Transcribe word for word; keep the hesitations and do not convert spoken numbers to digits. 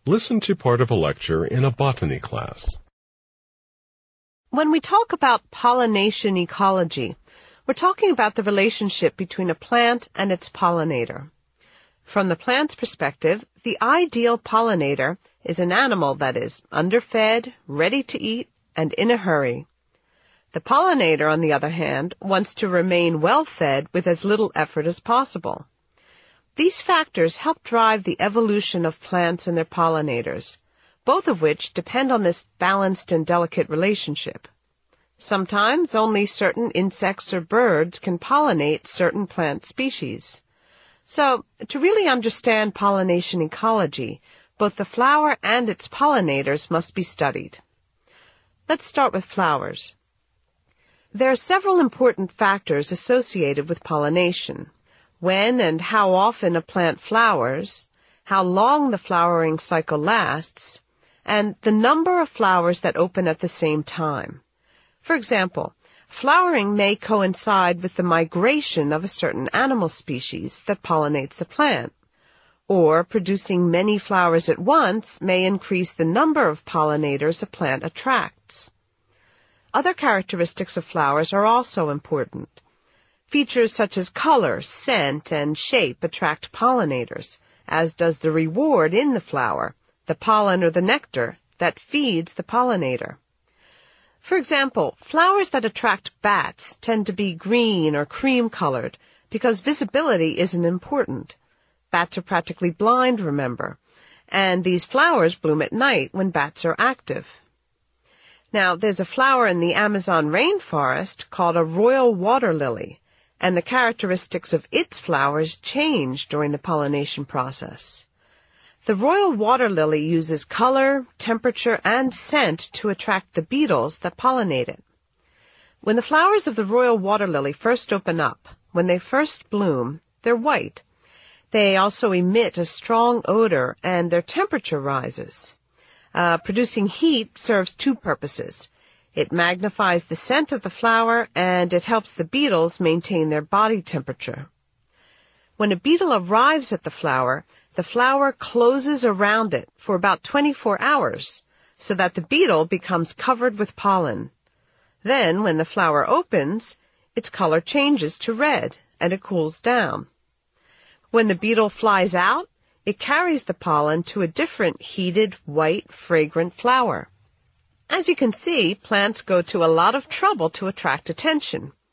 Listen to part of a lecture in a botany class. When we talk about pollination ecology, we're talking about the relationship between a plant and its pollinator. From the plant's perspective, the ideal pollinator is an animal that is underfed, ready to eat, and in a hurry. The pollinator, on the other hand, wants to remain well-fed with as little effort as possible. These factors help drive the evolution of plants and their pollinators, both of which depend on this balanced and delicate relationship. Sometimes only certain insects or birds can pollinate certain plant species. So, to really understand pollination ecology, both the flower and its pollinators must be studied. Let's start with flowers. There are several important factors associated with pollination. When and how often a plant flowers, how long the flowering cycle lasts, and the number of flowers that open at the same time. For example, flowering may coincide with the migration of a certain animal species that pollinates the plant, or producing many flowers at once may increase the number of pollinators a plant attracts. Other characteristics of flowers are also important. Features such as color, scent, and shape attract pollinators, as does the reward in the flower, the pollen or the nectar, that feeds the pollinator. For example, flowers that attract bats tend to be green or cream-colored because visibility isn't important. Bats are practically blind, remember, and these flowers bloom at night when bats are active. Now, there's a flower in the Amazon rainforest called a royal water lily, and the characteristics of its flowers change during the pollination process. The royal water lily uses color, temperature, and scent to attract the beetles that pollinate it. When the flowers of the royal water lily first open up, when they first bloom, they're white. They also emit a strong odor, and their temperature rises. Uh, producing heat serves two purposes. It magnifies the scent of the flower, and it helps the beetles maintain their body temperature. When a beetle arrives at the flower, the flower closes around it for about twenty-four hours, so that the beetle becomes covered with pollen. Then, when the flower opens, its color changes to red, and it cools down. When the beetle flies out, it carries the pollen to a different heated, white, fragrant flower. As you can see, plants go to a lot of trouble to attract attention.